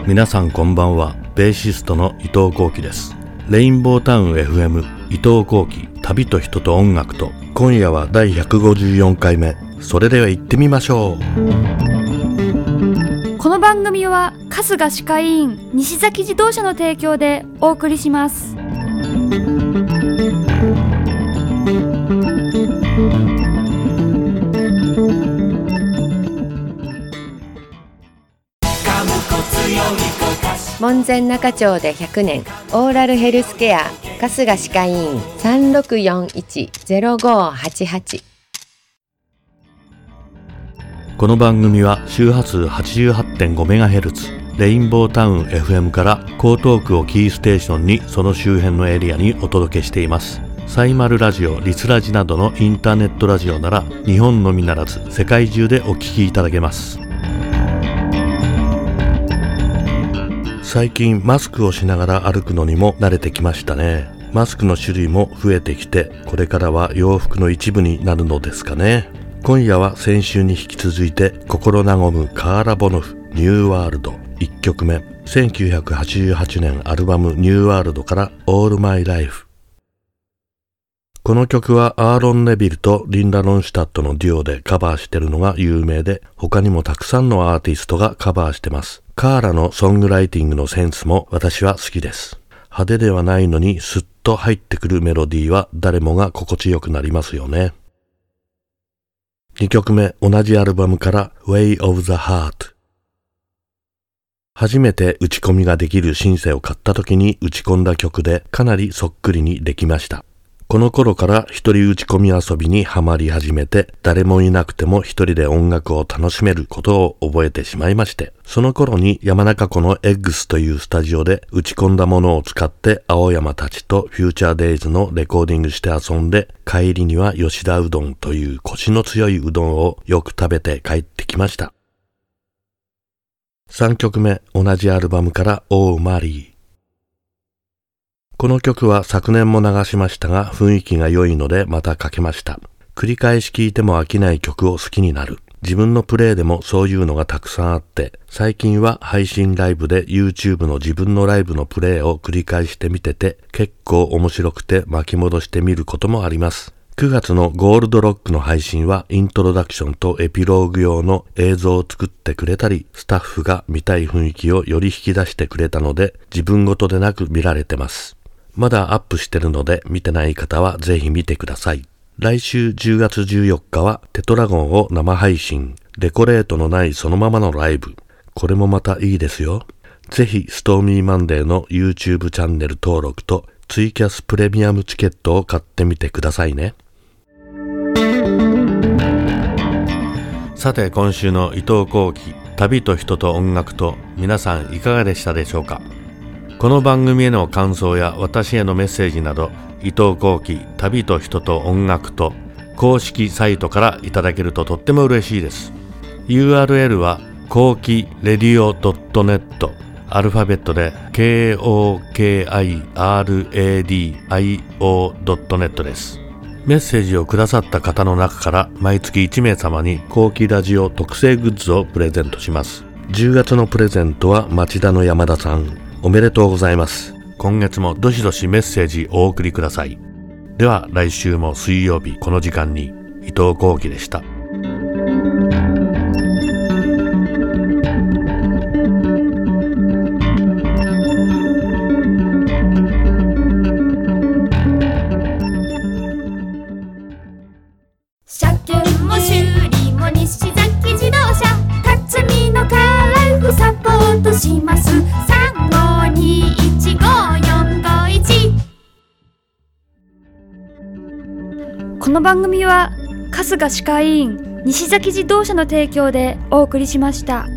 皆さんこんばんは。ベーシストの伊藤幸喜です。レインボータウン FM 伊藤幸喜、旅と人と音楽と。今夜は第154回目。それでは行ってみましょう。 この番組は春日歯科医院西崎自動車の提供でお送りします。 門前仲町で100年オーラルヘルスケア春日歯科医院 3641-0588。 この番組は周波数 88.5MHz レインボータウン FM から江東区をキーステーションにその周辺のエリアにお届けしています。サイマルラジオ、リスラジなどのインターネットラジオなら日本のみならず世界中でお聞きいただけます。最近マスクをしながら歩くのにも慣れてきましたね。マスクの種類も増えてきて、これからは洋服の一部になるのですかね。今夜は先週に引き続いて心和むカーラ・ボノフニューワールド1曲目、1988年アルバムニューワールドからオールマイライフ。この曲はアーロン・ネビルとリンダ・ロンシュタットのデュオでカバーしてるのが有名で、他にもたくさんのアーティストがカバーしてます。カーラのソングライティングのセンスも私は好きです。派手ではないのにスッと入ってくるメロディーは誰もが心地よくなりますよね。2曲目、同じアルバムから Way of the Heart。初めて打ち込みができるシンセを買った時に打ち込んだ曲で、かなりそっくりにできました。この頃から一人打ち込み遊びにはまり始めて、誰もいなくても一人で音楽を楽しめることを覚えてしまいまして、その頃に山中湖のエッグスというスタジオで打ち込んだものを使って青山たちとフューチャーデイズのレコーディングして遊んで、帰りには吉田うどんというコシの強いうどんをよく食べて帰ってきました。3曲目、同じアルバムからオーマリー。この曲は昨年も流しましたが、雰囲気が良いのでまたかけました。繰り返し聴いても飽きない曲を好きになる。自分のプレイでもそういうのがたくさんあって、最近は配信ライブで YouTube の自分のライブのプレイを繰り返してみてて、結構面白くて巻き戻してみることもあります。9月のゴールドロックの配信はイントロダクションとエピローグ用の映像を作ってくれたり、スタッフが見たい雰囲気をより引き出してくれたので、自分ごとでなく見られてます。まだアップしてるので見てない方はぜひ見てください。来週10月14日はテトラゴンを生配信、デコレートのないそのままのライブ。これもまたいいですよ。ぜひストーミーマンデーの YouTube チャンネル登録とツイキャスプレミアムチケットを買ってみてくださいね。さて今週の伊藤幸喜、旅と人と音楽と、皆さんいかがでしたでしょうか。この番組への感想や私へのメッセージなど、伊藤幸喜、旅と人と音楽と公式サイトからいただけるととっても嬉しいです。 URL は幸喜レディオ .net、 アルファベットで KOKIRADIO.net です。メッセージをくださった方の中から毎月1名様に幸喜ラジオ特製グッズをプレゼントします。10月のプレゼントは町田の山田さん、おめでとうございます。今月もどしどしメッセージお送りください。では来週も水曜日この時間に、伊藤幸喜でした。 車検も修理も西崎自動車、辰巳のカーライフサポートします。3521541。この番組は春日歯科医院西崎自動車の提供でお送りしました。